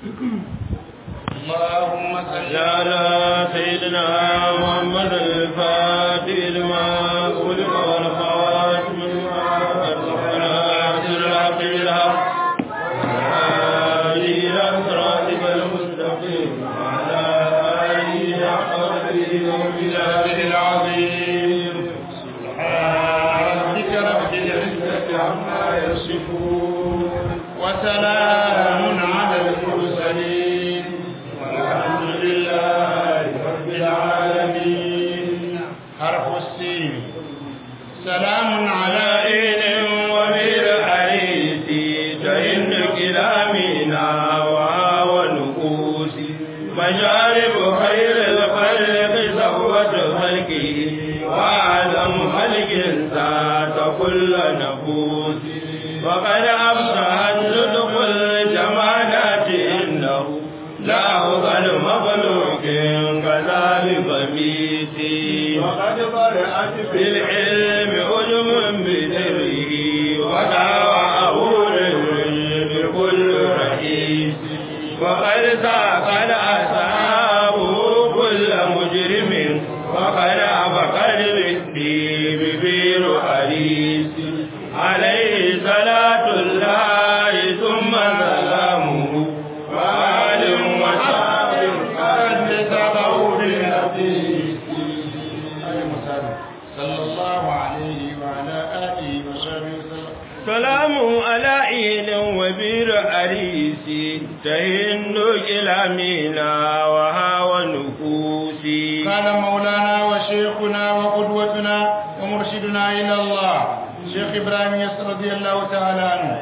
اللهم صل على سيدنا محمد الفاتح لما أغلق والخاتم لما سبق ناصر الحق بالحق والهادي إلى صراطك المستقيم وعلى آله حق قدره ومقداره العظيم سبحان ربك رب العزة عما يصفون وسلام على المرسلين والحمد لله رب العالمين. حرف السين. سلام على إن وبير حريتي تهن كلامنا ونقوسي مشارب خير الخلق صفوة خلقه وأعظم خلق ذات كل نفوس وقد أبصرت صدق الجمالات إنه لا أفضل مخلوق كذلك ميتي وقد برأت في العلم أجم بدره ودعواه بكل رئيس وقد ساق الأصحاب كل مجرم وقد أبقى بالدين ببير حريس عليه صلاة الله ثم سلامه وآل وصحبه قد تبعوا بالحديث صلى الله عليه وعلى آله وصحبه وسلم. سلام على عين وبير أريسي تهن كلامنا وهوى نفوسي. قال مولانا وشيخنا وقدوتنا ومرشدنا إلى الله شيخ إبراهيم يسر رضي الله تعالى عنه.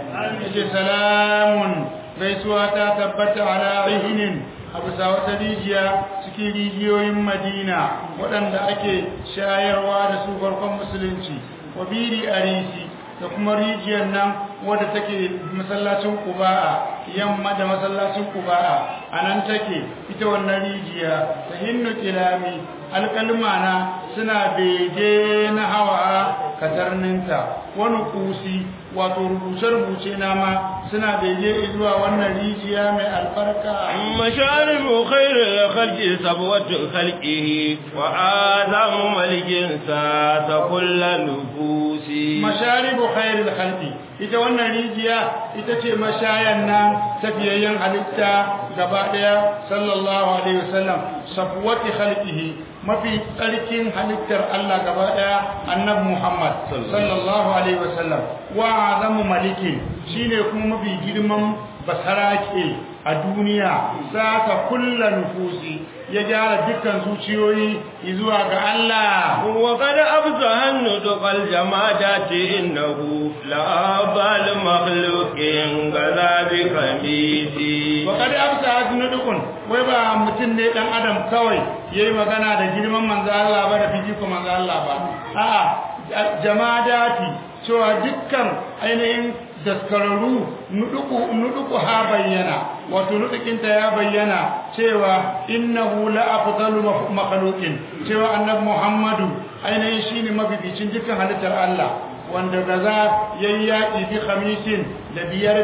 سلام gaisuwa ta tabbata ala ihinin abu sawata rijiya cikin rijiyoyin Madina waɗanda ake shayarwa da su farkon musulunci wa biri arisi da kuma rijiyar nan wadda take masallacin Quba'a yamma da masallacin Quba'a anan take ita wannan rijiya ta hinnu kilami alkalmana suna bege na hawa katarninta wani kusi wato rubuce-rubuce na ma suna bege zuwa wannan rijiya mai albarka. Masharibu khairul khalqi sabwatu khalqihi wa azamu malikin sa ta kullu nufusi. Masharibu khairul khalqi ita wannan rijiya ita ce mashayan nan tafiyayyen halitta gaba daya sallallahu alaihi wasallam sabwati khalqihi mafi tsarkin halittar Allah gaba daya annabi Muhammad sallallahu alaihi wasallam wa azamu maliki shine kuma mafi girman basarake a duniya saka kullu nufusi ya gyara dukkan zuciyoyi zuwa ga Allah. Wa qad abzahan nudqal jamadati innahu la abal makhluqin gazabi kamiti. Wa qad abzahan nudqun wai ba mutun ne dan adam kawai yayi magana da girman manzo Allah ba da fijiko manzo Allah ba. A'a jamadati cewa dukkan ainihin daskararru nuduku ha bayyana wato nudukinta ya bayyana cewa innahu la afdalu makhluqin cewa annabi Muhammadu ainihin shine mafificin dukkan halittar Allah wanda gaza yayyaki bi khamisin da biyar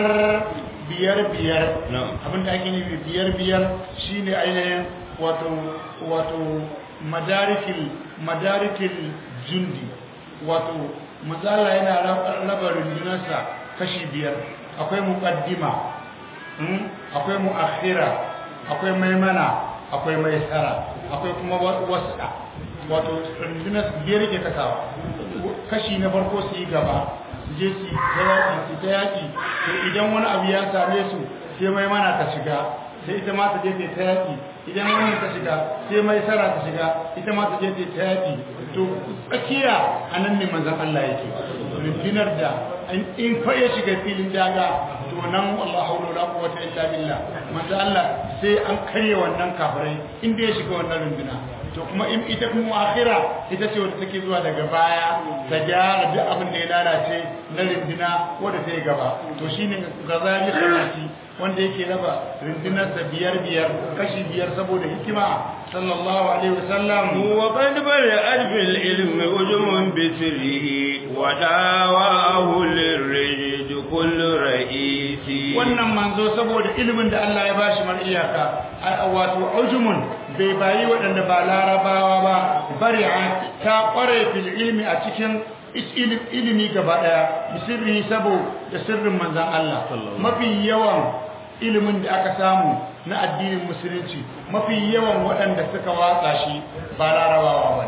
abinda ake nufi biyar shine ainihin wato madarikil jundi wato mazala yana raba rundunarsa kashi biyar akwai muqaddima akwai muakhira akwai maimana akwai maisara akwai kuma wasa wato rundunar biyar ke kasawa kashi na farko su yi gaba su je su ta yaki to idan wani abu ya same su sai maimana ta shiga sai ita ma ta je ta yaki idan wani ta shiga sai maisara ta shiga ita ma ta je ta yaki to tsakiya anan ne manzon Allah yake rundunar da in fa ya shiga filin daga to nan wallahu la quwwata illa billah manzon Allah sai an karye wannan kafirai inda ya shiga wannan runduna to kuma in ita kuma akhira ita ce wanda take zuwa daga baya ta gyara duk abin da ya lalace na runduna wanda ta yi gaba to shine gazali khalati wanda yake raba rundunarsa biyar kashi biyar saboda hikima sallallahu alaihi wasallam wa qad bara'at bil ilmi ujmun bi sirrihi wa dawahu lirrijj kullu ra'is أريسي wannan manzo saboda ilimin da Allah ya bashi mar iyaka wato ujumun bai bayi waɗanda ba larabawa ba bari'a ta kware fil ilmi a cikin ilimi gaba daya bisirri saboda sirrin manzon Allah mafi yawan ilimin da aka samu na addinin musulunci mafi yawan waɗanda suka watsa shi ba larabawa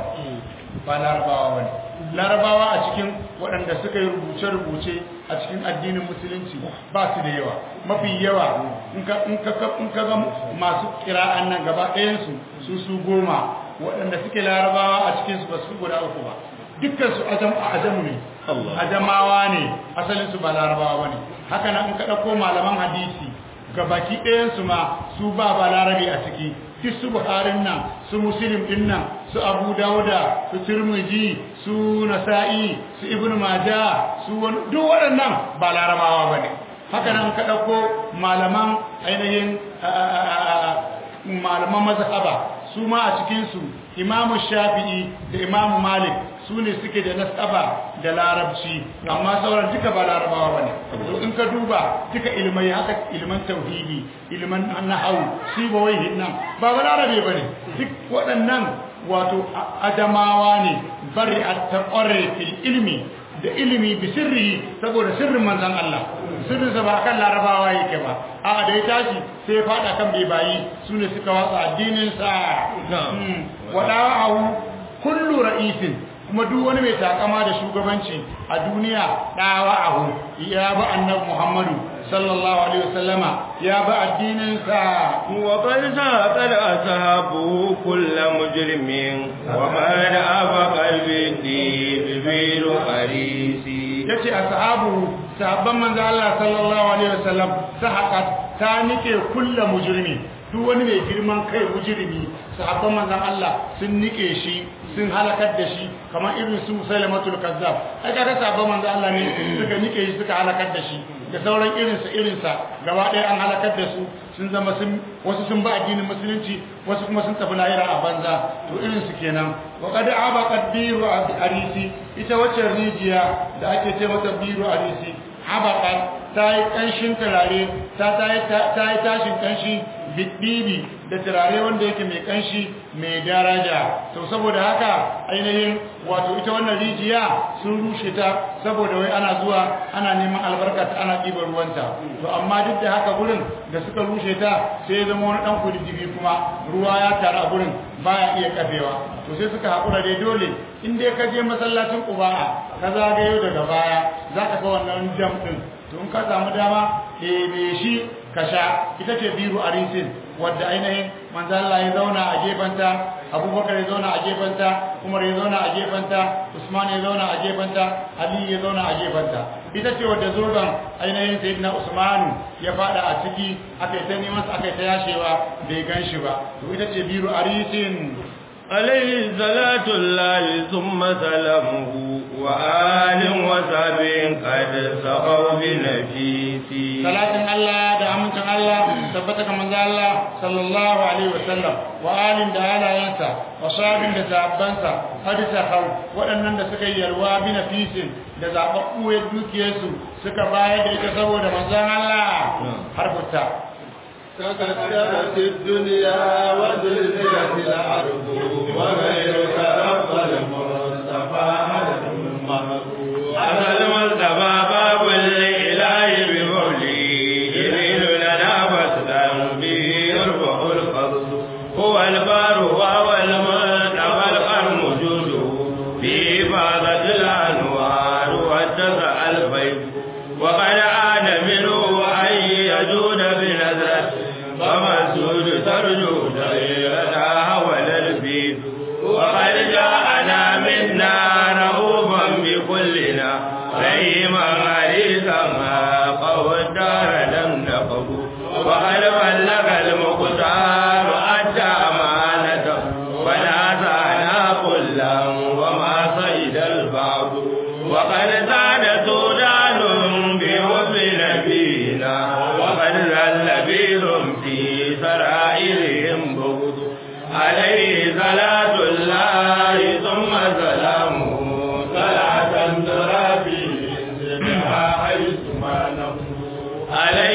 bane larabawa a cikin waɗanda suka yi rubuce-rubuce a cikin addinin musulunci ba su da yawa mafi yawa in ka ga masu kira'an nan gaba ɗayansu su goma waɗanda suke larabawa a cikinsu ba su guda uku ba dukkansu ajamu ne ajamawa ne asalinsu ba larabawa ba ne haka nan in ka ɗauko malaman hadisi gabaki ɗayansu ma su ba larabi a ciki duk su buharin nan su muslim din nan su abu dauda su tirmidhi su nasa'i su ibnu majah su duk waɗannan ba larabawa bane haka nan ka dauko malaman ainihin malaman mazhaba su ma a cikin su imamu shafi'i da imamu malik su ne suke da nasaba da larabci amma sauran duka ba larabawa bane to in ka duba duka ilmai haka ilman tauhidi ilman nahwu sibawai nan ba larabe bane duk waɗannan wato adamawa ne bari at-taqarri fil ilmi da ilimi bi sirri saboda sirrin manzon Allah sirrin sa ba kan larabawa yake ba a da ya tashi sai ya fada kan bebayi sune suka watsa addinin sa wada'u kullu ra'isin kuma duk wani mai takama da shugabanci a duniya dawa'ahu ya ba annabi Muhammadu sallallahu alaihi wasallama ya ba addinin sa wa qad saqala ashabu kullu mujrimin wa qad afaqa bibiru arisi yace sahabban manzo Allah sallallahu alaihi wasallam sahaqat ta nike kullu mujrimin duk wani mai girman kai mujrimi sahabban manzon Allah sun nike shi sun halakar da shi kamar irin su Musailamatul Kazzab ai kaga sahabban manzon Allah ne suka nike shi suka halakar da shi da sauran irinsa gaba ɗaya an halakar da su sun zama wasu sun ba addinin musulunci wasu kuma sun tafi lahira a banza to irinsu kenan wa qad abaqat biru arisi ita wacce rijiya da ake ce mata biru arisi abaqat ta yi kanshin turare ta yi tashin kanshi bidibi da turare wanda yake mai kanshi mai daraja to saboda haka ainihin wato ita wannan rijiya sun rushe ta saboda wai ana zuwa ana neman albarka ta ana ɗiban ruwanta to amma duk da haka gurin da suka rushe ta sai ya zama wani ɗan kududdufi kuma ruwa ya taru a gurin baya iya kafewa to sai suka haƙura dai dole in dai ka je masallacin Quba'a ka zagayo daga baya za ka ga wannan dam ɗin to in ka samu dama me shi ka sha ita ce biru arisin wadda ainihin manzo Allah ya zauna a gefanta Abubakar ya zauna a gefanta Umar ya zauna a gefanta Usman ya zauna a gefanta Ali ya zauna a gefanta ita ce wadda zoban ainihin sayyidina Usman ya fada a ciki aka yi ta neman aka yi ta yashewa bai ganshi ba to ita ce biru arisin عليه صلاة الله ثم سلامه وآل وصحبه قد سقوا بنفيسي صلاة الله دعمت الله ثبتك من الله صلى الله عليه وسلم وآل دعالا ينسى وصحبه دعبانسى قد سقوا وأننا سكي يلوى بنفيس دعبقوا يدوك يسو سكبايا دعبقوا دمزان الله حرف التاء تكدرت الدنيا وزلزلت الأرض وغيرك رب المصطفى أنا المصطفى باب الإله بقوله يميل لنا فسدا به يرفع القبض هو البار وهو المصطفى القرم جوده بإفاضة الأنوار واتسع الفيض وقد عاد منه أن يجود بنظرة ومسجود ترجو دائرتها حول البيت وقد جاءنا منا رؤوفا بكلنا رحيما حريصا ما الدار لم نقب وقد بلغ المختار أدى أمانته ونازعنا كلا وما صيد البعض وقد زاد سودان بحب نبينا وقد ظل بهم في سرائرهم بغض عليه صلاة الله ثم سلامه صلاة ترى في انزلها حيث ما نقول عليه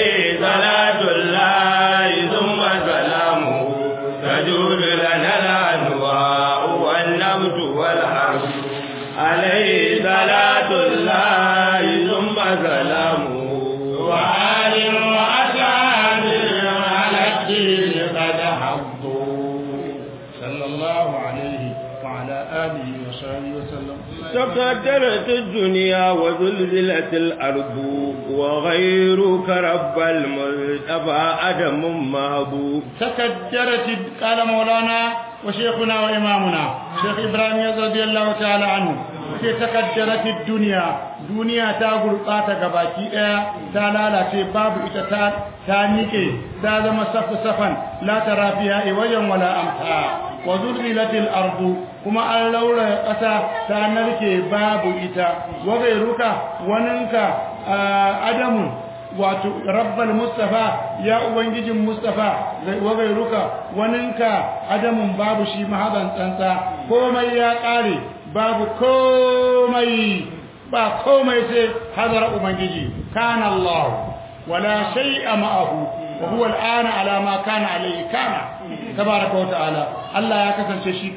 تقدرت الدنيا وزلزلت الأرض وغيرك رب المصطفى أدم محبوب. تقدرت قال مولانا وشيخنا وإمامنا شيخ إبراهيم رضي الله تعالى عنه تقدرت الدنيا دنيا تقول قاتا gabaki daya ta lalace babu ita ta nike ta zama safsafan la tara fiha wajan wala amta wa zulzilatil ardu kuma an laura kasa ta narke babu ita wa gairuka waninka adamun wato rabbal mustafa ya ubangijin mustafa wa gairuka waninka adamun babu shi mahaban tsantsa komai ya kare babu komai ba komai sai hadara ubangiji kana Allah wala shay'a ma'ahu wa huwa al'ana ala ma kana alayhi kana tabaraka wa ta'ala Allah ya kasance shi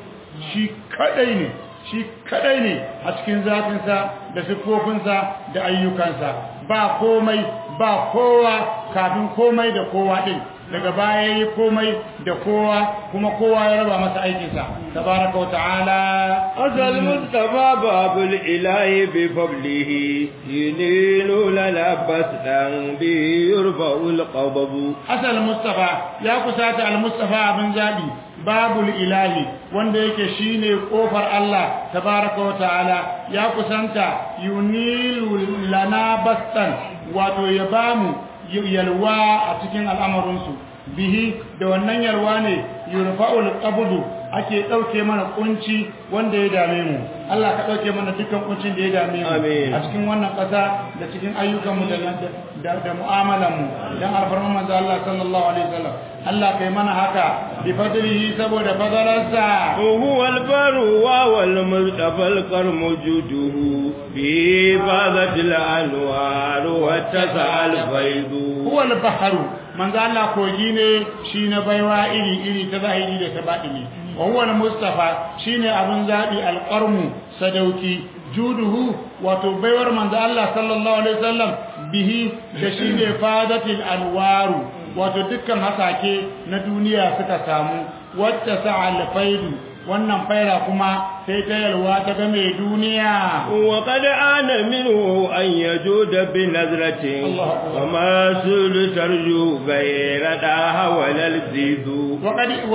kadai ne a cikin zatinsa da sifofinsa da ayyukansa ba komai ba kowa kafin komai da kowa din daga baya yayi komai da kowa kuma kowa ya raba masa aikinsa tabaraka wa ta'ala azal mustafa babul ilahi bi fablihi yinilu lalabas dan bi yurfa'ul qadabu. asal mustafa ya kusata al mustafa abin zabi babul ilahi wanda yake shine kofar Allah tabaraka wa ta'ala ya kusanta yunilu lana bastan wato ya bamu yalwa a cikin al'amarinsu bihi da wannan yalwa ne yurfa'ul qabdu ake dauke mana kunci wanda ya dame mu Allah ka dauke mana dukkan kuncin da ya dame mu a cikin wannan kasa da cikin ayyukan mu da mu'amalan mu dan alfarman manzo Allah sallallahu alaihi wasallam Allah kai mana haka bi fadlihi saboda fadalarsa huwal baru wa wal mustafal qarmu juduhu bi fadatil anwar wa tasal faidu huwal bahru manzo Allah kogi ne shi na baiwa iri ta zahiri da ta batini wa huwa al-mustafa shine abun zabi al-qarmu sadauki juduhu wato baiwar manzo Allah sallallahu alaihi wasallam bihi da shine fadatil anwaru wato dukkan hasake na duniya suka samu wacce sa'al faidu wannan faira kuma sai ta yalwa ta ga mai duniya wa qad ana minhu an yajuda bi nazratin wa ma sul tarju ghayra da hawalal zidu wa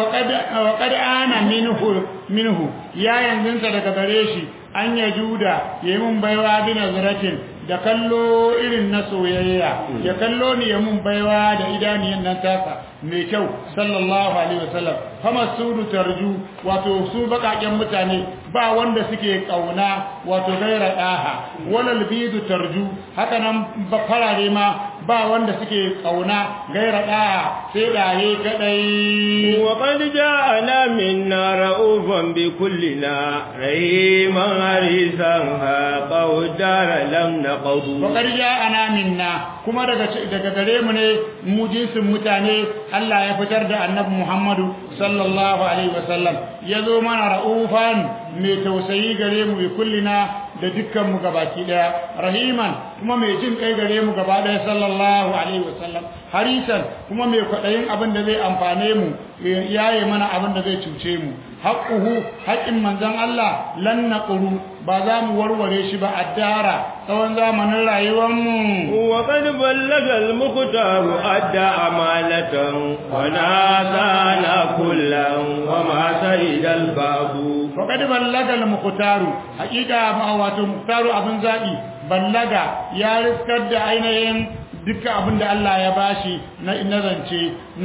qad ana minhu ya yanzunta daga gare shi an yajuda yayi mun baiwa bi nazratin da kallo irin na soyayya ya kallo ni ya mun baiwa da idaniyan nan tasa mai kyau sallallahu alaihi wasallam fama sudu tarju wato su bakaken mutane ba wanda suke kauna wato gaira daha walal bidu tarju haka nan farare ma ba wanda suke kauna gaira daha sai daye kadai wa qad ja'ana minna ra'ufan bi kullina rahiman harisan ha qawdara lam naqdu wa qad ja'ana minna kuma daga gare mu ne mu jinsin mutane Allah ya fitar da annabi Muhammadu sallallahu alaihi wasallam yazo mana ra'ufan mai tausayi gare mu bi kullina da dukkan mu gabaki daya rahiman kuma mai jin kai gare mu gaba daya sallallahu alaihi wasallam harisan kuma mai kwadayin abin da zai amfane mu yaye mana abin da zai cuce mu haqquhu haqqin manzon Allah lan naqru ba za mu warware shi ba addara tsawon zamanin rayuwar mu wa qad ballaga al-muqtar adda amanatan wa nasana kullan wa ma sa'ida al-babu wa qad ballaga al-muqtar haqiqa ma wato muqtaru abin zabi ballaga ya riskar da ainihin duka abin da Allah ya bashi na zance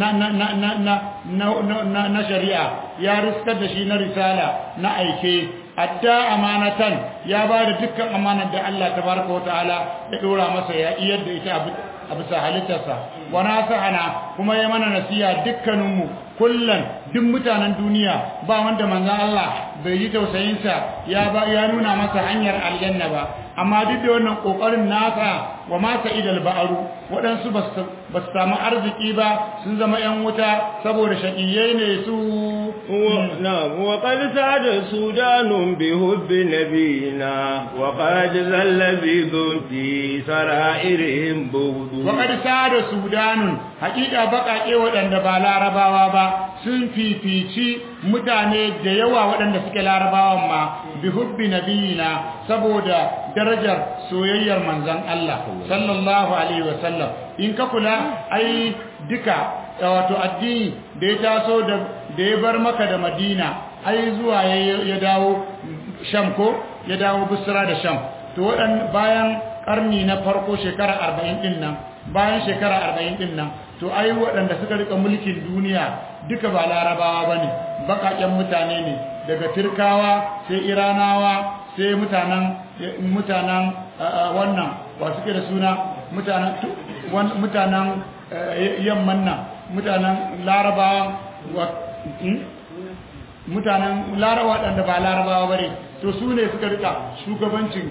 na shari'a ya riskar da shi na risala na aike hatta amanatan ya ba da dukkan amanar da Allah tabaraka wa ta'ala ya dora masa ya iyar da ita a bisa halittarsa wa nasahana kuma ya mana nasiha dukkaninmu kullun duk mutanen duniya ba wanda manzon Allah bai yi tausayinsa ya nuna masa hanyar aljanna ba amma duk da wannan kokarin nasa wa ma sa'idal ba'ru wadansu ba su samu arziki ba sun zama yan wuta saboda shaqiyai ne su نعم وقد ساد السودان بحب نبينا وقد ذل بذم في سرائرهم بغض وقد ساد السودان حقيقة بقى waɗanda ba larabawa ba sun fifici mutane da yawa waɗanda suke larabawan ma bi hubbi nabiyina saboda darajar soyayyar manzon Allah sallallahu alaihi wasallam in ka kula ai duka wato addini da ya taso da ya bar maka da Madina ai zuwa ya dawo Sham ko ya dawo Busra da Sham to bayan karni na farko shekara 40 din nan bayan shekara 40 din nan to ai waɗanda suka rika mulkin duniya duka ba larabawa bane bakaken mutane ne daga Turkawa sai Iranawa sai mutanen wannan wa suke da suna mutanen yamman nan mutanen larabawa waɗanda ba larabawa bare to su ne suka rika shugabancin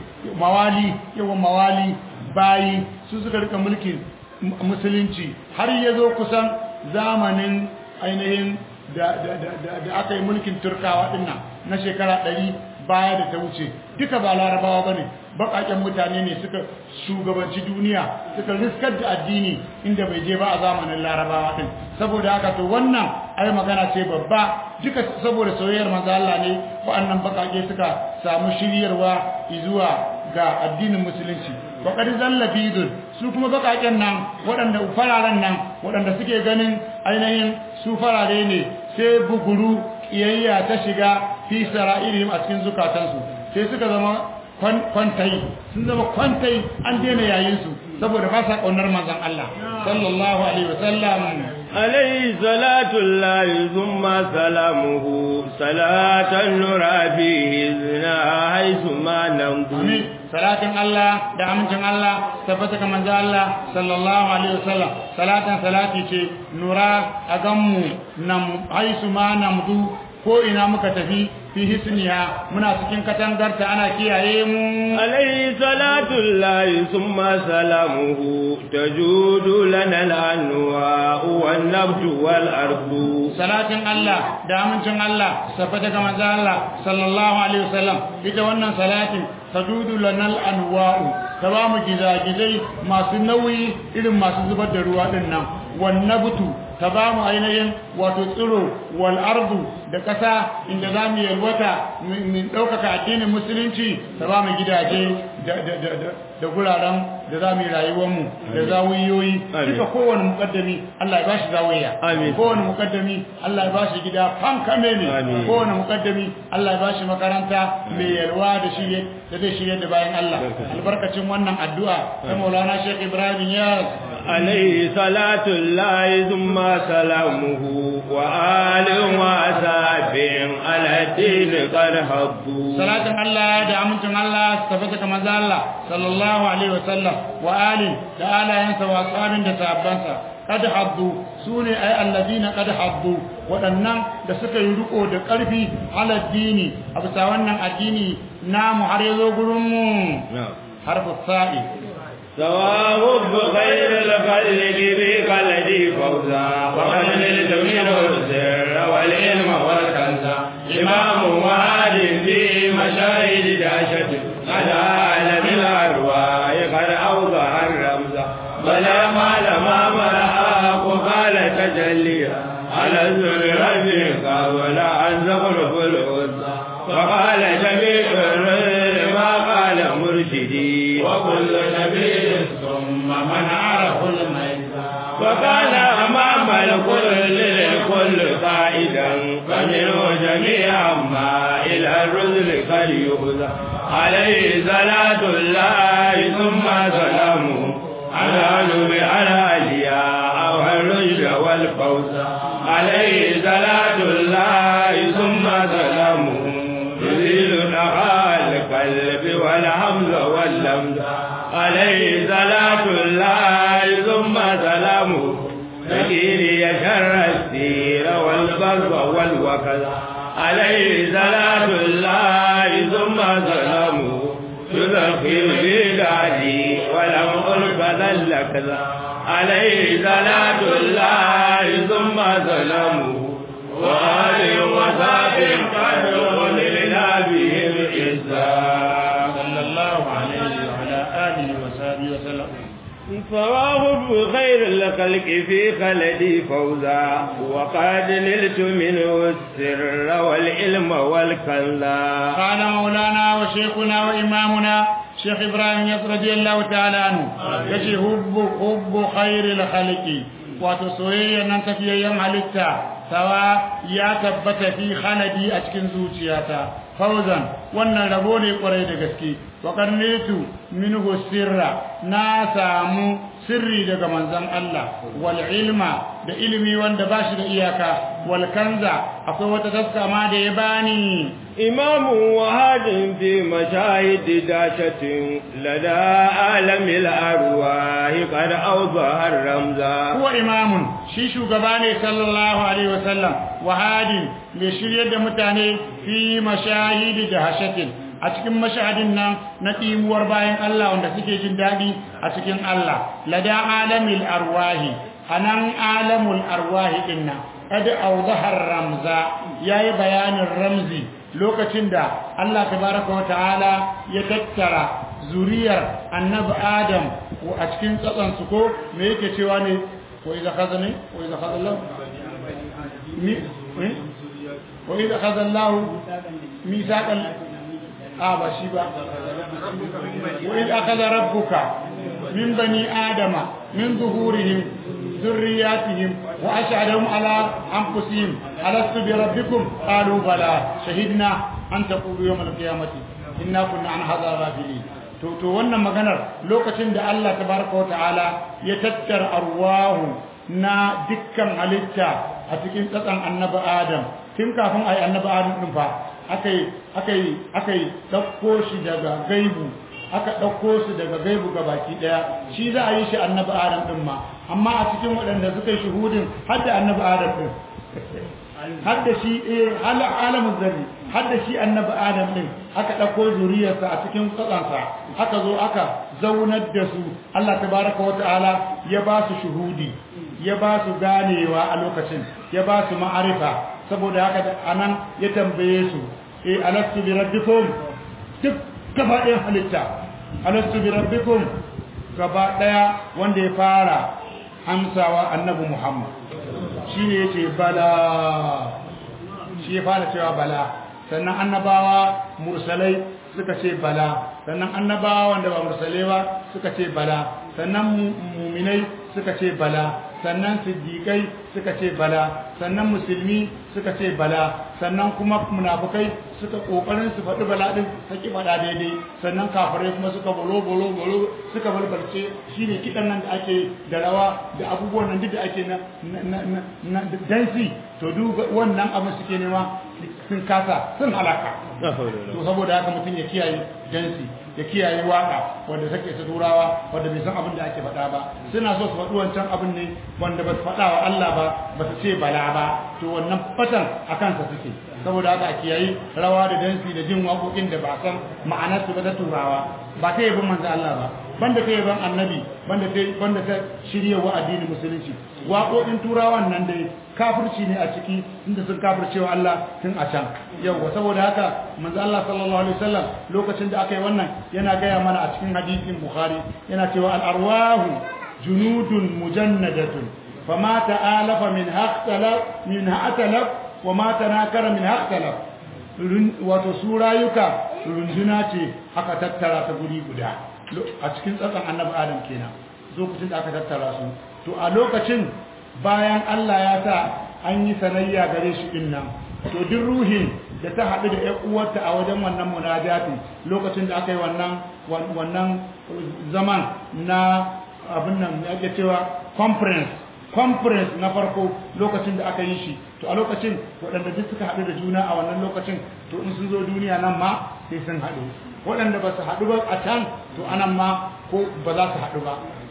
mawali bayi su suka rika mulkin musulunci har ya zo kusan zamanin ainihin da aka yi mulkin turkawa dinnan na shekara 100 baya da ta wuce duka ba larabawa bane bakaken mutane ne suka shugabanci duniya suka riskar da addini inda bai je ba a zamanin larabawa din saboda haka to wannan ai magana ce babba duka saboda soyayyar manzo Allah ne wa'annan bakake suka samu shiryarwa zuwa ga addinin musulunci bakar zallafidun su kuma bakaken nan waɗanda fararen nan waɗanda suke ganin ainihin su farare ne sai buguru kiyayya ta shiga fi sara'irihim a cikin zukatansu sai suka zama kwantai sun zama kwantai an daina yayin su saboda ba sa kaunar manzon Allah sallallahu alaihi wasallam عليه صلاة الله ثم سلامه صلاة نرى فيه إذنا حيث ما نمضي صلاة الله دعمتن الله ثبتك من ذا الله صلى الله عليه وسلم صلاة نرى أقم حيث ما نمضي ko ina muka tafi fi hisniha muna cikin katangarta ana kiyaye mu alayhi salatu llahi thumma salamuhu tajudu lana al-anwa wan nabtu wal ardu salatin Allah da amincin Allah sabata ga manzo Allah sallallahu alaihi wasallam ita wannan salatin tajudu lana al-anwa ta ba mu gizagizai masu nauyi irin masu zubar da ruwa din nan wan nabtu ta ba mu ainihin wato tsiro wal ardu da ƙasa inda za mu yalwata min ɗaukaka addinin musulunci ta ba mu gidaje da guraren da za mu yi rayuwarmu da zawiyoyi duka kowane mukaddami Allah ya ba shi zawiya kowane mukaddami Allah ya ba shi gida fankame ne kowane mukaddami Allah ya ba shi makaranta mai yalwa da shirye da zai shirye da bayan Allah albarkacin wannan addu'a ta Maulana Sheikh Ibrahim Yas عليه صلاة الله ثم سلامه وآل وأصحاب على الدين قد حبوا صلاة الله دعمتم الله استفتك مزال الله صلى الله عليه وسلم وآل تعالى ينسى وأصحاب دسابنسا قد حبوا سوني أي الذين قد حبوا وأنهم دسك يرقوا دقرفي على الدين أبساوانا الدين نام حريضو قرمو حرف الثائي سواه بخير الخلق بقلدي فوزا وقد للجميل السر والعلم والكنزا إمام وعاد في مشاهد داشة على عالم الأرواح قد أوضح الرمزا بلا ما لما مرحاق قال تجليا على الزرر قبل أن زخرف الأنثى فقال جميع ما قال مرشدي وكل نبي ثم من عرف الميزان وكان أمام الكل قائدا فمنه جميعا ما إلى الرسل قد يهدى عليه صلاة الله ثم سلامه على نور العليا أو الرشد والفوز عليه صلاة الله ثم سلامه تزيل نقاء القلب والهمز واللمز عليه صلاة الله ثم سلامه تكيني شر السير والبر والوكل عليه صلاة الله ثم سلامه تذكر بلادي ولم أرف ذلك عليه صلاة الله ثم سلامه وآل وصحب قدر لله بهم الإسلام صلى الله عليه وعلى آله وصحبه وسلم. فواهب خير الخلق في خلدي فوزا وقد نلت منه السر والعلم والكلا. قال مولانا وشيخنا وإمامنا شيخ إبراهيم رضي الله تعالى عنه يجي حب خير الخلق وتصوير ننتفي يوم حلتا سواء يتبت في خلدي أتكن زوجياتا فوزا wannan rabo ne kwarai da gaske wa qarnitu minhu sirra na samu sirri daga manzon Allah wal ilma da ilimi wanda bashi da iyaka wal kanza akwai wata taska ma da ya bani imamu wahadin fi mashahid dashatin lada alamil arwahi qad awzahar ramza huwa imamun shi shugaba ne sallallahu alaihi wasallam wahadin mai shiryar da mutane fi mashahid dashatin a cikin mashahadin nan na timuwar bayan Allah wanda suke jin dadi a cikin Allah lada alamil arwahi anan alamul arwahi dinna qad awzahar ramza yayi bayanin ramzi lokacin da Allah tabaraka wa ta'ala ya tattara zuriyar annabi Adam a cikin tsatsan su ko me yake cewa ne wa idza khazani wa idza khazallahu wa idza khazallahu mithaqan ba shi ba wa idza akhadha rabbuka min bani adama min zuhurihim ذرياتهم وأشهدهم على أنفسهم ألست بربكم قالوا بلى شهدنا أن تقولوا يوم القيامة إنا كنا عن هذا غافلين to wannan maganar lokacin da Allah tabaraka wa ta'ala ya tattara arwahu na dukkan halitta a cikin tsatsan annabi Adam tun kafin ayi annabi Adam din fa akai dauko shi daga gaibu aka dauko su daga gaibu gabaki daya shi za a yi shi annabi Adam din ma amma a cikin waɗanda suka yi shuhudin har da annabi Adam din har da shi alamun zarri har da shi annabi Adam din aka dauko zuriyarsa a cikin tsatsansa aka zo aka zaunar da su Allah tabaraka wa ta'ala ya ba su shuhudi ya ba su ganewa a lokacin ya ba su ma'arifa saboda haka anan ya tambaye su alastu bi rabbikum duk gaba ɗayan halitta alastu bi rabbikum gaba ɗaya wanda ya fara amsawa annabi Muhammad shine yace bala shi ya fara cewa bala sannan annabawa mursalai suka ce bala sannan annabawa wanda ba mursalai ba suka ce bala sannan mu'minai suka ce bala sannan siddiqai suka ce bala sannan musulmi suka ce bala sannan kuma munafikai suka kokarin su faɗi bala din saki faɗa daidai sannan kafirai kuma suka bolo suka balbalce shine kidan nan da ake da rawa da abubuwan nan da ake na dansi to duk wannan abu suke nema sun kasa sun halaka to saboda haka mutum ya kiyaye dansi ya kiyaye waka wanda take ta turawa wanda bai san abin da ake faɗa ba suna so su faɗi wancan abin ne wanda ba su faɗa wa Allah ba ba su ce bala ba to wannan fatan a kansa suke saboda haka a kiyaye rawa da dansi da jin waƙoƙin da ba san ma'anar su ba ta turawa ba ta yabin manzo Allah ba banda ta yabin annabi banda ta shirye wa addinin musulunci waƙoƙin turawan nan dai kafirci ne a ciki inda sun kafircewa Allah tun a can yawa saboda haka manzo Allah sallallahu alaihi wasallam lokacin da aka yi wannan yana gaya mana a cikin hadisin Bukhari yana cewa al-arwahu junudun mujannadatun fama ta'alafa min haqtalaf wa ma tanakara min haqtalaf wato su rayuka runduna ce aka tattara ta guri guda a cikin tsatsan annabi Adam kenan lokacin da aka tattara su to a lokacin bayan Allah ya sa an yi sanayya gare shi din nan to duk ruhin da ta haɗu da ƴan uwarta a wajen wannan munajati lokacin da aka yi wannan zaman na abin nan ake cewa conference na farko lokacin da aka yi shi to a lokacin waɗanda duk suka haɗu da juna a wannan lokacin to in sun zo duniya nan ma sai sun haɗu waɗanda ba su haɗu ba a can to anan ma ko ba za su haɗu ba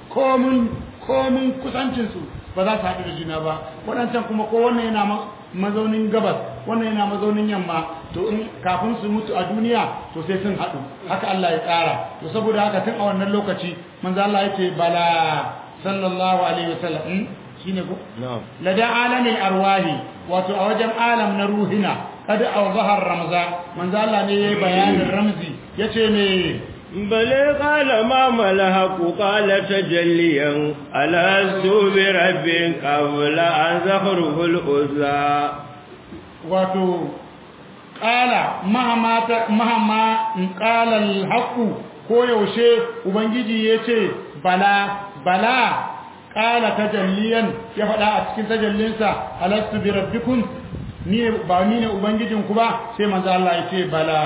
komin kusancinsu ba za su haɗu da juna ba waɗancan kuma ko wannan yana mazaunin gabas wannan yana mazaunin yamma to in kafin su mutu a duniya to sai sun haɗu haka Allah ya tsara to saboda haka tun a wannan lokaci manzo Allah ya ce bala sallallahu alaihi wasallam shine ko na'am lada alamin arwahi wato a wajen alam na ruhina kada awzahar ramza manzo Allah ne yayi bayanin ramzi yace me بل قال ما ملحق قال تجليا على سوب رب قبل أن زخره الأذى wato qala mahama qala alhaqu ko yaushe ubangiji yace bala qala tajalliyan ya fada a cikin tajallinsa alastu bi rabbikum ni ne ubangijinku ba sai manzo Allah yace bala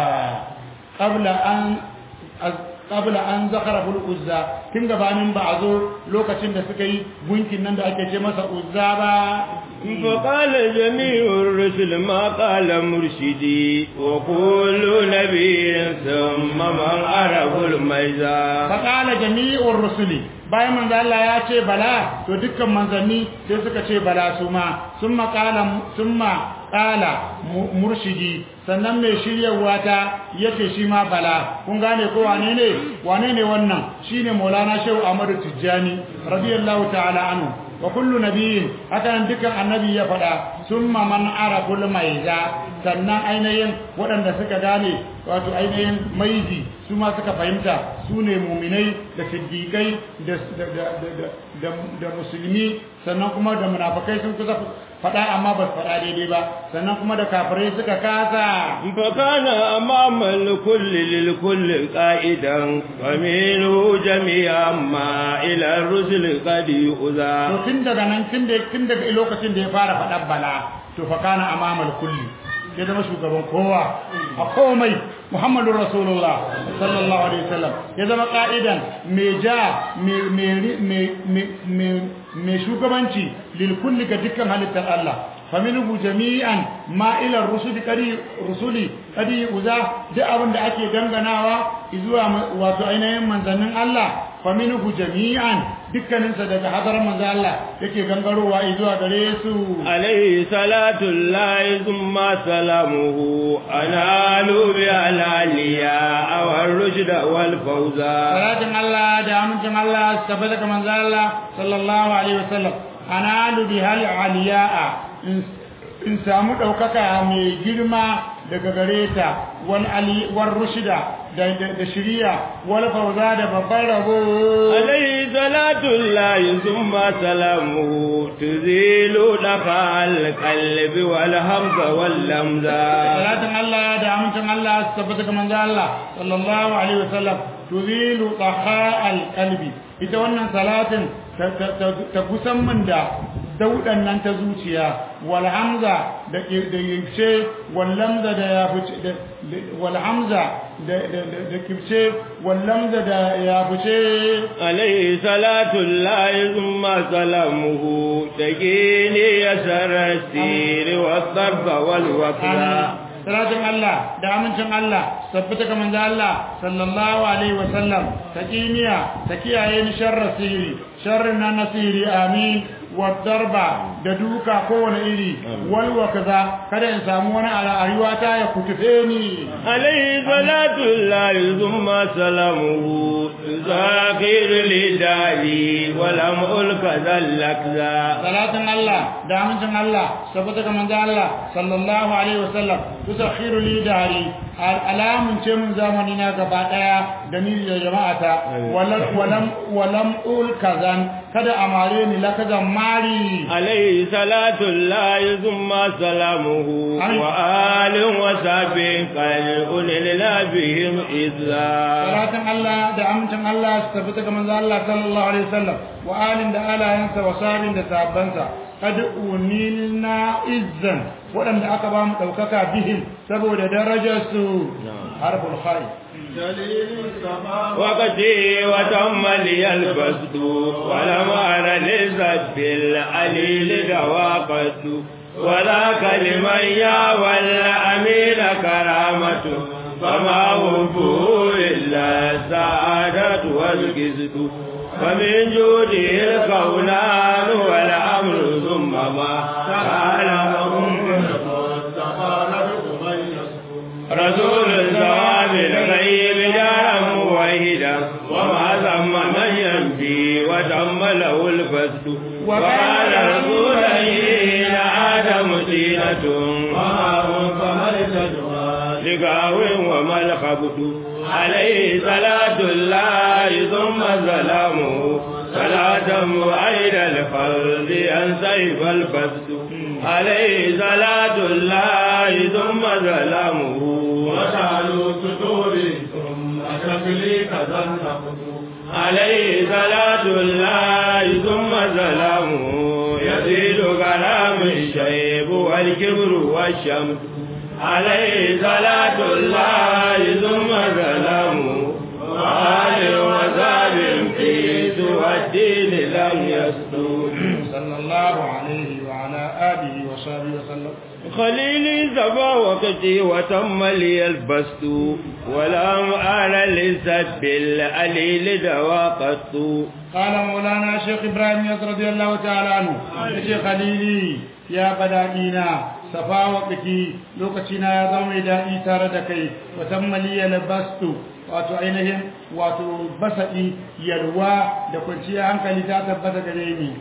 qabla an zakara bul uzza tun gabanin ba a zo lokacin da suka yi gunkin nan da ake ce masa uzza ba فقال جميع الرسل ما قال مرشدي وكل نبي ثم من عرف الميزة فقال جميع الرسل bayan manzo Allah ya ce bala to dukkan manzanni sai suka ce bala summa qala murshidi sannan mai shiryawa ta yace shi ma bala kun gane ko wane ne wannan shine Maulana Shehu Ahmadu Tijjani radiyallahu ta'ala anhu wa kullu nabiyyin hakan dukkan annabi ya fada summa man araful maiza sannan ainihin waɗanda suka gane wato ainihin maizi su ma suka fahimta su ne muminai da siddiqai da musulmi sannan kuma da munafikai sun kusa fada amma ba su fada daidai ba sannan kuma da kafirai suka kasa fa kana amamal kulli lil kulli qa'idan wa minhu jami'an ma ila rusul qad yu'za to tun daga lokacin da ya fara fada bala to fa kana amamal kulli ya zama shugaban kowa a komai Muhammadu Rasulullah sallallahu alaihi wasallam ya zama ka'idan mai shugabanci lil kulli ga dukkan halittar Allah faminhu jami'an ma ila rusuli kadi uza da abin da ake danganawa zuwa wato ainihin manzannin Allah faminhu jami'an dukkaninsa daga hadarar manzo Allah yake gangarowa zuwa gare su alayhi salatu llahi thumma salamuhu analu bi alaliya aw ar-rushd wal fawza salatin Allah da amincin Allah tabbata manzo Allah sallallahu alaihi wasallam analu bi alaliya in samu daukaka mai girma daga gare ta wal rushda da shiriya wal fawza da babbar rabo alayhi salatu llahi thumma salamuhu tuzilu dafal qalbi wal hamza wal lamza salatin Allah da amincin Allah tabbata ga manzo Allah sallallahu alaihi wasallam tuzilu dafal qalbi ita wannan salatin ta kusan min da daudan nan ta zuciya wal hamza da yifce wal lamza da yafice wal hamza da kifce wal lamza da yafice alayhi salatu llahi thumma salamuhu taqini yasarasir wa sarfa wal waqla salatin Allah da amincin Allah tabbata ga manzo Allah sallallahu alaihi wasallam ta kimiya ta kiyaye ni sharrin na nasiri amin wadarba da duka kowane iri walwa kaza kada in samu wani a ta ya kutufe ni alayhi salatu llahi thumma salamuhu zakir lidali walam ulka dallakza salatin Allah da amincin Allah saboda ga manzo Allah sallallahu alaihi wasallam tusakhiru lidali alamun ce mun zamani na gaba daya da ni da jama'ata walam ulkazan kada amare ni lakazan mari alayhi salatu llahi thumma salamuhu wa alin wa sabin qalun lilabihim izza salatin Allah da amincin Allah su tabbata ga manzo Allah sallallahu alaihi wasallam wa alin da alayansa wa sabin da sahabbansa kad unilna izzan wadanda aka ba mu daukaka bihim saboda darajar su harful khair وقتي وتم لي البسط ولم أر لزد العليل دواقت وذاك لمن يا والأمين كرامة فما وفوه إلا السعادة والكسد ومن جوده الكونان والأمر ثم ما قال رسول الزواب الغيب جارا موحدا وما ثم من ينفي وتوحيدا وتمله الفسد وقال رسولا إن آدم دينة وما الجدوى لقاو وما الخبد عليه صلاة الله ثم سلامه صلاة وعيد الفرد أن سيف الفسد عليه صلاة الله ثم سلامه وجعلوا صدوري ثم شكلي كذا النقد عليه صلاة الله ثم سلامه يزيد كلام الشيب والكبر والشمس عليه صلاة الله ثم سلامه وآل وساب في سوى الدين لم يسلو صلى الله عليه وعلى آله وصحبه وسلم خليلي زبا وقتي وتم لي البسط ولم أرى لسب الأليل دواقت قال مولانا شيخ إبراهيم رضي الله تعالى عنه شيخ خليلي يا بدائنا صفا وقتي لوكتنا يا ضمي دائي تاردكي وتم لي البسط wato ainihin wato basaɗi yalwa da kwanciya hankali ta tabbata gare ni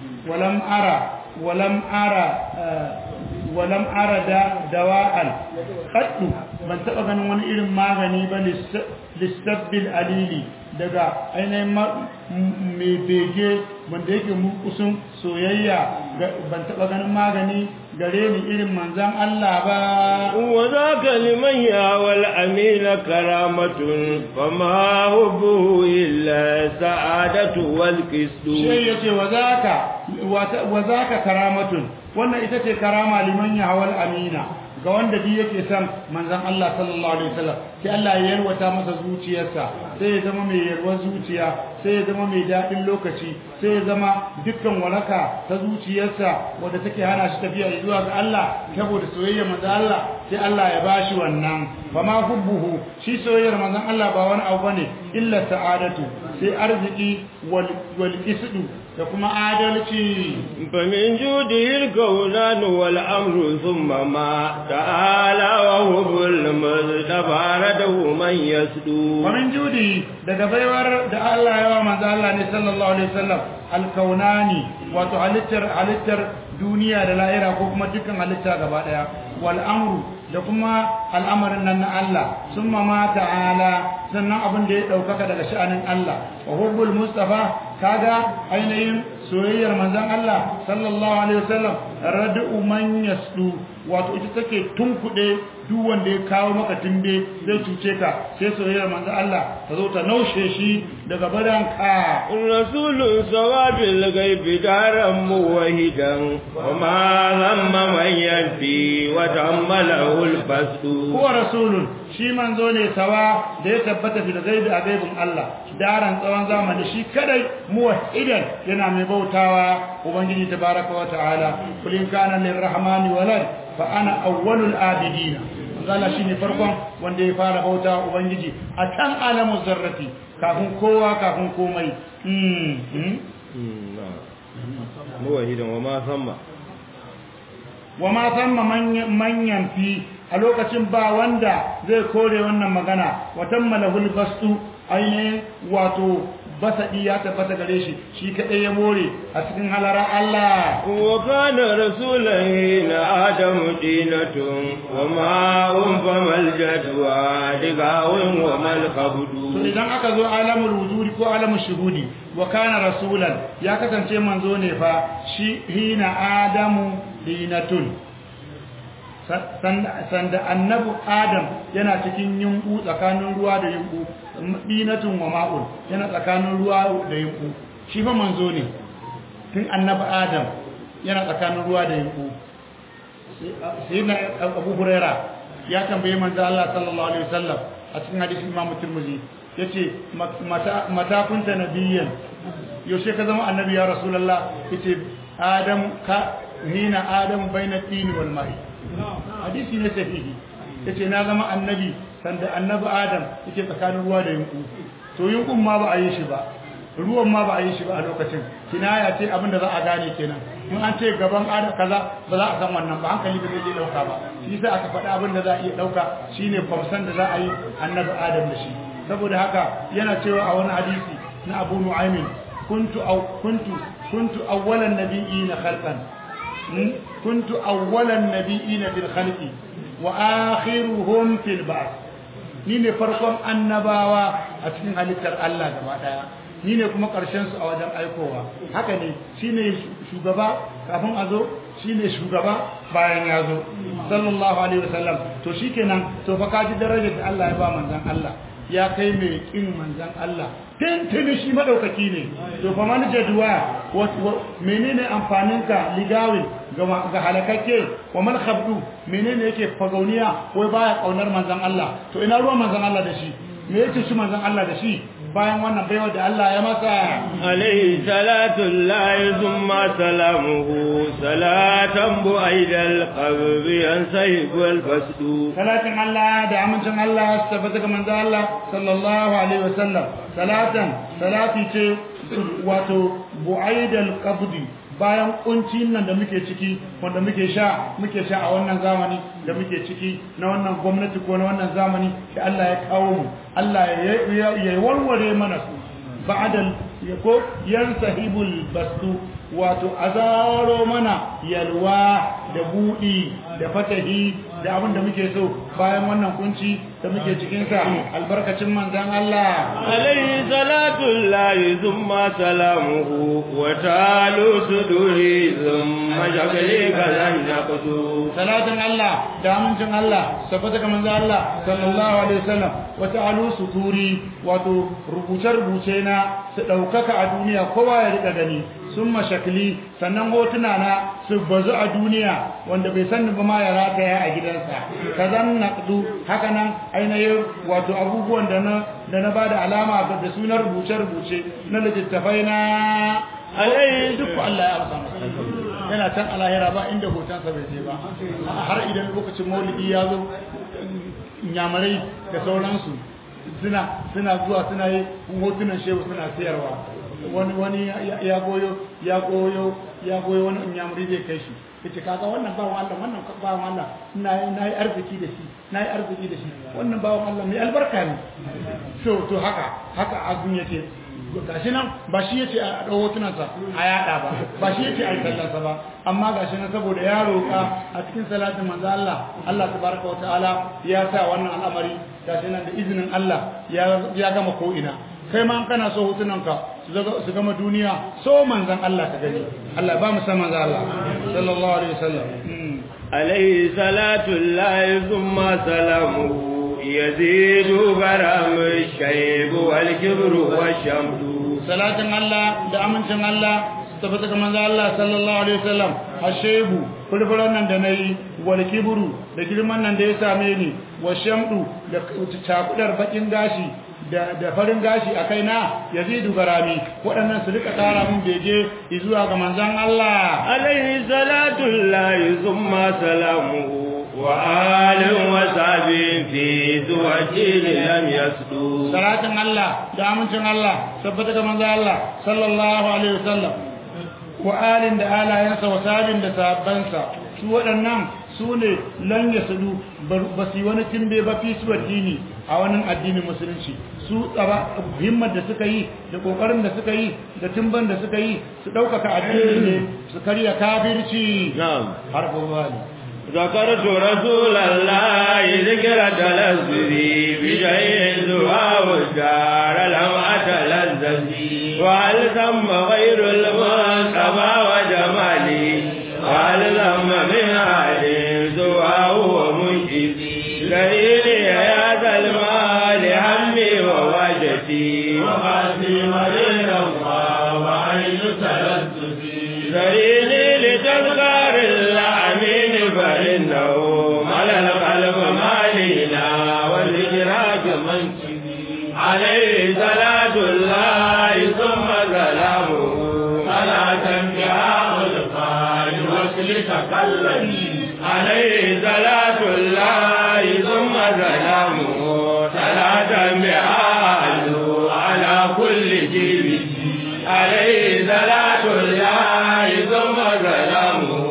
walam ara da dawa'an qaddu ban taba ganin wani irin magani ba listabbil alili daga ainihin mai bege wanda yake mukusun soyayya ban taba ganin magani gare ni irin manzan Allah ba wa zaka liman ya wal amina karamatun fama hubbu illa sa'adatu wal qisdu shi yace wa zaka karamatun wannan ita ce karama liman ya wal amina ga wanda bi yake san manzon Allah sallallahu alaihi wasallam sai Allah ya yarwata masa zuciyarsa sai ya zama mai yarwar zuciya sai ya zama mai dadin lokaci sai ya zama dukkan walaka ta zuciyarsa wanda take hana shi tafiya zuwa ga Allah saboda soyayyar manzon Allah sai Allah ya bashi wannan fama hubbuhu shi soyayyar manzon Allah ba wani abu bane illa sa'adatu sai arziki wal qisdu da kuma adalci fa min judil qawlan wal amru thumma ma ta'ala wa hubul mustafaradahu man yasdu fa min judi daga baiwar da Allah ya wa manzo Allah ne sallallahu alaihi wasallam al kaunani wato halittar duniya da lahira ko kuma dukkan halitta gaba daya wal amru da kuma al'amarin nan na Allah summa ma ta'ala sannan abin da ya daukaka daga sha'anin Allah wa hubbul mustafa kaga ainihin soyayyar manzon Allah sallallahu alaihi wasallam rad'u man yasdu wato ita take tunkude duk wanda ya kawo maka timbe zai cuce ka sai soyayyar manzon Allah ta zo ta naushe shi daga badanka rasulun sawabil ghaibi daram muwahidan wa ma hamma man yanfi wa tammalahu al-fasdu huwa rasulun shi manzo ne sawa da ya tabbata fi ghaibi a gaibin Allah daran tsawon zamani shi kadai muwahidan yana mai bautawa ubangiji tabaraka wa ta'ala kulin kana lirrahmani walad fa ana awwalul abidin Allah shine farkon wanda ya fara bauta ubangiji a kan alamu zarrati kafin kowa kafin komai muwahidan wa ma samma manyan fi a lokacin ba wanda zai kore wannan magana watammalahul bastu ainihin wato basaɗi ya tabbata gare shi shi kaɗai ya more a cikin halara Allah wa kana rasulan na adamu dinatun wa ma'un famal jadwa digawun wa mal qabdu to idan aka zo alamul wujudi ko alamul shuhudi wa kana rasulan ya kasance manzo ne fa shi hina adamu dinatun sanda annabi adam yana cikin yunku tsakanin ruwa da yunku dinatun wa ma'un yana tsakanin ruwa da yunku shi fa manzo ne tun annabi adam yana tsakanin ruwa da yunku sai na Abu Huraira ya tambaye manzo Allah sallallahu alaihi wasallam a cikin hadisi Imam Tirmidhi yace mata kunta nabiyyan yaushe ka zama annabi ya rasulullah yace adam ka hina adam baina tini wal ma'i hadisi ne sahihi yace na zama annabi sanda annabi adam yake tsakanin ruwa da yunku to yunkun ma ba a yi shi ba ruwan ma ba a yi shi ba a lokacin kinaya ce abinda za a gane kenan in an ce gaban adam kaza ba za a san wannan ba hankali ba zai iya dauka ba shi sai aka faɗa abinda za a iya dauka shine famsan da za a yi annabi adam da shi saboda haka yana cewa a wani hadisi na Abu Nu'aymin kuntu awwalan nabiyina khalqan kuntu awwalan nabiyina fil khalqi wa akhiruhum fil ba'th ni ne farkon annabawa a cikin halittar Allah gaba daya ni ne kuma karshen su a wajen aikowa haka ne shine shugaba kafin a zo shine shugaba bayan ya zo sallallahu alaihi wasallam to shikenan to fa kaji darajar da Allah ya ba manzon Allah ya kai mai kin manzon Allah tantini shi madaukaki ne to fa man jadwa menene amfanin ka ligawin ga halakakke wa man khabdu menene yake fagauniya ko baya kaunar manzon Allah to ina ruwan manzon Allah da shi me yake shi manzon Allah da shi bayan wannan baiwa da Allah ya masa alaihi salatu llahi thumma salamuhu salatan bu'aidal qalbi yansaybu al-fasdu salatin Allah da amincin Allah tabbata ga manzo Allah sallallahu alaihi wasallam salati ce wato bu'aidal qabdi bayan kuncin nan da muke ciki wanda muke sha a wannan zamani da muke ciki na wannan gwamnati ko na wannan zamani da Allah ya kawo mu Allah ya warware mana su ba'dal yako yansahibul bastu wato azaro mana yalwa da budi da fatahi da abin da muke so bayan wannan kunci da muke cikin sa albarkacin manzon Allah alayhi salatu llahi thumma salamuhu wa ta'alu suduri thumma jabali kalan yaqdu salatin Allah da amincin Allah tabbata ga manzon Allah sallallahu alaihi wasallam wa ta'alu suduri wato rubuce na su daukaka a duniya kowa ya rika gani summa shakli sannan hotuna na su bazu a duniya wanda bai sanni ba ma ya rataya a gidansa kazan naqdu haka nan ainihin wato abubuwan da na bada alama da sunan rubuce na littattafai na alai duk Allah ya amsa masa yana can alahira ba inda hotonsa bai je ba har idan lokacin maulidi ya zo nyamarai da sauransu suna zuwa suna yi hotunan shehu suna sayarwa wani ya goyo wani inyamuri zai kai shi yace kaga wannan bawon Allah nayi arziki da shi wannan bawon Allah mai albarka ne to haka azun yake gashi nan ba shi yace a dawo hotunansa a yada ba shi yace a sallansa ba amma gashi nan saboda ya roka a cikin salatin manzo Allah tabaraka wa ta'ala ya sa wannan al'amari gashi nan da izinin Allah ya gama ko ina kai ma kana so hotunanka su gama duniya so manzon Allah ka gani Allah ba mu san manzon Allah sallallahu alaihi wasallam alaihi salatu llahi thumma salamuhu yazidu garam shayb wal kibru washamdu salatin Allah da amincin Allah tabbata ga manzon Allah sallallahu alaihi wasallam ashaybu furfuran nan da nayi wal kibru da girman nan da ya same ni washamdu da cakudar bakin gashi da farin gashi a kaina yazidu garami waɗannan su rika tsara mun bege zuwa ga manzon Allah alaihi salatu llahi thumma salamuhu wa alihi wa sahbihi fi zuwajin lam yasdu salatin Allah da amincin Allah tabbata ga manzon Allah sallallahu alaihi wasallam wa alin da alayansa wa sabin da sahabbansa su waɗannan su ne lan yasdu ba su wani timbe ba fi su addini a wannan addinin musulunci su tsaba himmar da suka yi da kokarin da suka yi da timban da suka yi su daukaka addini ne su karya kafirci na'am harfu wali ذكرت رسول الله ذكر تلذذي بشيء دعاء الدار لم أتلذذي وهل ثم غير المنقبى وجمالي وهل ثم من أهل دعاء ومنشدي دليلي يا ذا المال همي ووجدي وقاسي مريض الله وعين تلذذي دليلي لتذكار الأمين فإنه على القلب مالينا والإجراج منشدي عليه صلاة الله ثم سلامه صلاة بها القال وصل تكلمي عليه صلاة الله ثم سلامه صلاة بها على كل جيب عليه صلاة الله ثم سلامه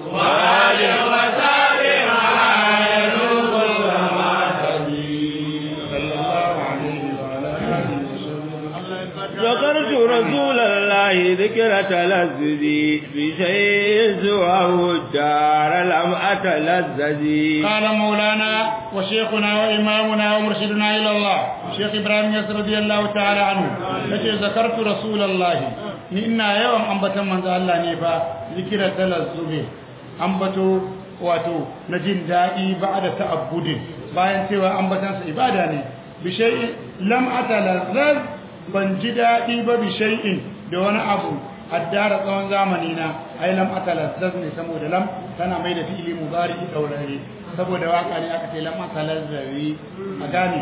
وآله وصحبه على نور السماء صلى الله عليه وعلى آله وسلم ذكرت رسول الله الدار لم أتلذذي. قال مولانا وشيخنا وإمامنا ومرشدنا إلى الله شيخ إبراهيم ياسر رضي الله تعالى عنه التي ذكرت رسول الله إنا يوم أنبت من الله نيفا ذكر تلذذ أنبتوا wato na jin daɗi ba da ta'abbudin bayan cewa ambatansa ibada ne bi shay'in lam atalazzaz ban ji daɗi ba bi shay'in da wani abu addara tsawon zamani na ai lam atalazzaz ne saboda lam tana mai da fi'ili mudari daurare saboda waka ne aka ce lam atalazzazi a gane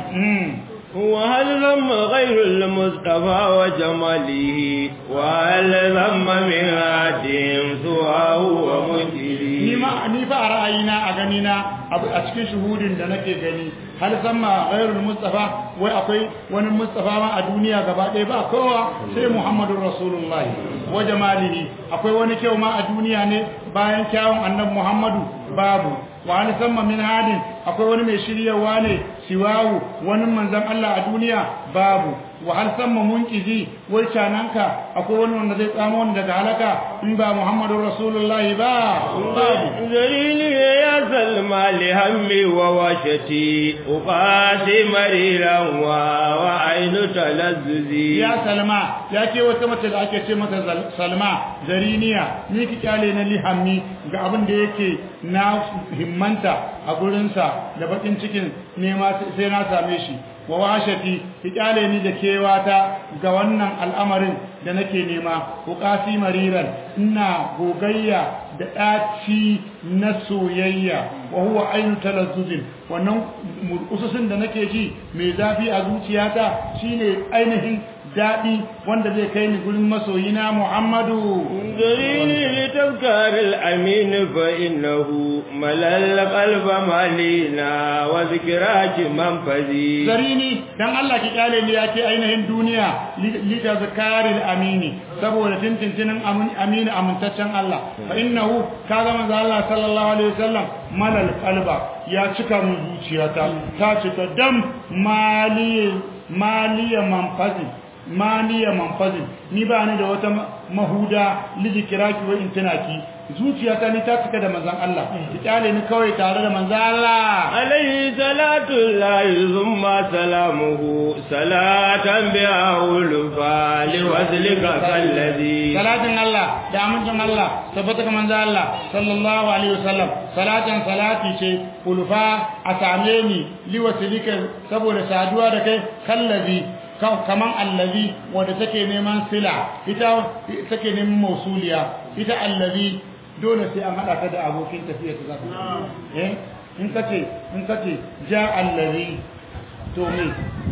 وهل ذم غير المصطفى وجماله وهل ذم من هادم سواه ومنكره. ni fa a ra'ayina a ganina a cikin shuhudin da nake gani hal zamma ghairul mustafa wai akwai wani mustafa ma a duniya gaba ɗaya ba kowa sai muhammadur rasulullahi wa jamalihi akwai wani kyau ma a duniya ne bayan kyawun annabi muhammadu babu wa hal zamma min hadin akwai wani mai shiryawa ne siwawu wani manzon Allah a duniya babu wa hal samma munqizi wai cananka akwai wani wanda zai tsamo wani daga halaka in ba muhammadur rasulullahi ba zalili ya salma li hammi wa washati uqasi mariran wa ainu talazzuzi. ya salma ya ce wata mace da ake ce mata salma zariniya ni ki kyale na lihammi ga abin da yake na himmanta a gurinsa da bakin cikin nema sai na same shi wa washati ki kyale ni da kewata ga wannan al'amarin da nake nema uqasi mariran ina gogayya da ɗaci na soyayya wa huwa ainu talazzuzin wannan ususin da nake ji mai zafi a zuciyata shine ainihin daɗi wanda zai kai ni gurin masoyina Muhammadu. Dalili litafkar al-amin fa innahu malal qalba malina wa zikraki manfazi. Zarini dan Allah ki kyale ni yake ainihin duniya litafkar al-amini saboda tintintinin amini amintaccen Allah fa innahu kaga manzo Allah sallallahu alaihi wasallam malal qalba ya cika mun zuciyata ta cika dam maliya manfazin ni ba ni da wata mahuda lijikiraki wa intinaki zuciyata ni ta cika da manzon Allah ki kyale ni kawai tare da manzon Allah alayhi salatu llahi thumma salamuhu salatan biha ulfa liwazlika kalladhi salatin Allah da amincin Allah tabbata ga manzon Allah sallallahu alaihi wasallam salatan salati ce ulfa a same ni liwazlika saboda saduwa da kai kalladhi kaman allazi wanda take neman sila ita take neman mausuliya ita allazi dole sai an hada ta da abokin tafiya ta zaka in kace ja allazi to me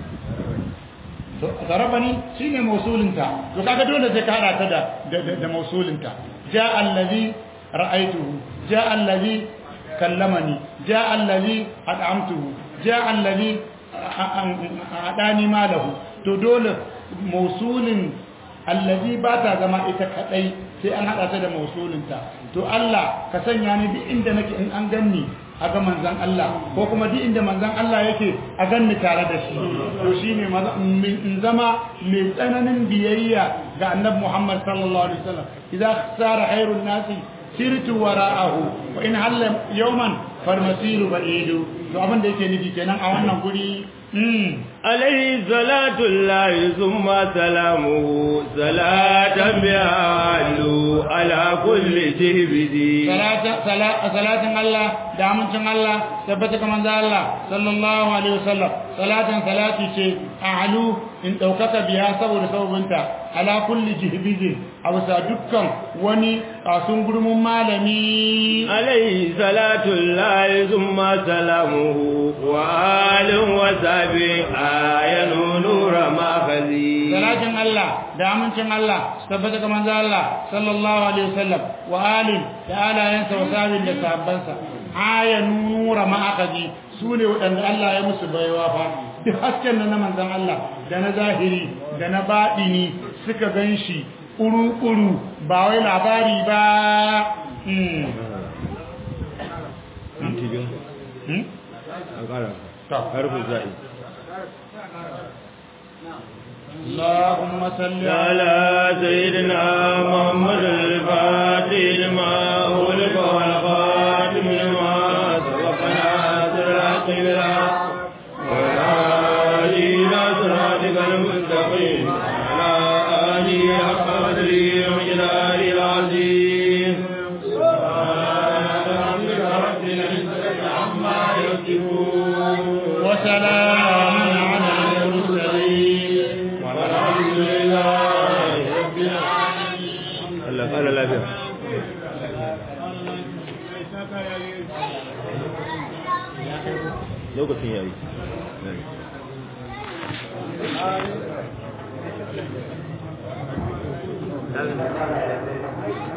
to zarabani shine mausulinta to kaga dole sai ka hada ta da mausulinta ja allazi ra'aituhu ja allazi kallamani ja allazi ad'amtuhu ja allazi adani malahu to dole mausulin allazi ba ta zama ita kadai sai an hada ta da mausulinta to Allah ka sanya ni duk inda nake in an ganni a ga manzon Allah ko kuma duk inda manzon Allah yake a ganni tare da shi to shine in zama mai tsananin biyayya ga annabi Muhammad sallallahu alaihi wasallam idza sara khairun nasi sirtu wara'ahu wa in halla yawman farmasiru ba'idu to abin da yake nufi kenan a wannan guri عليه صلاة الله ثم سلامه صلاة بأهله على كل جهبدي صلاة الله دامن الله ثبتك من الله صلى الله عليه وسلم صلاة شيء أعلو إن توقت بها صبر انت على كل جهبدي أو سادكم وني أسنقر ممالمي عليه صلاة الله ثم سلامه وآل وسابق آية نور ماخذي صلاة الله دامن الله ثبتك من الله صلى الله عليه وسلم وآل تعالى ينسى وسابق لسابنسا آية نور ماخذي سوني وأن الله يمس بيوافا duk hasken na manzon Allah da na zahiri da na baɗini suka ganshi uru-uru ba wai labari ba اللهم صل على سيدنا محمد الفاتح لما أغلق والخاتم بالحق والهادي إلى صراطك المستقيم وعلى آله حق قدره ومقداره العظيم سبحان ربك رب العزة عما يصفون وسلام على المرسلين والحمد لله رب العالمين. الله قال لا بير lokacin yayi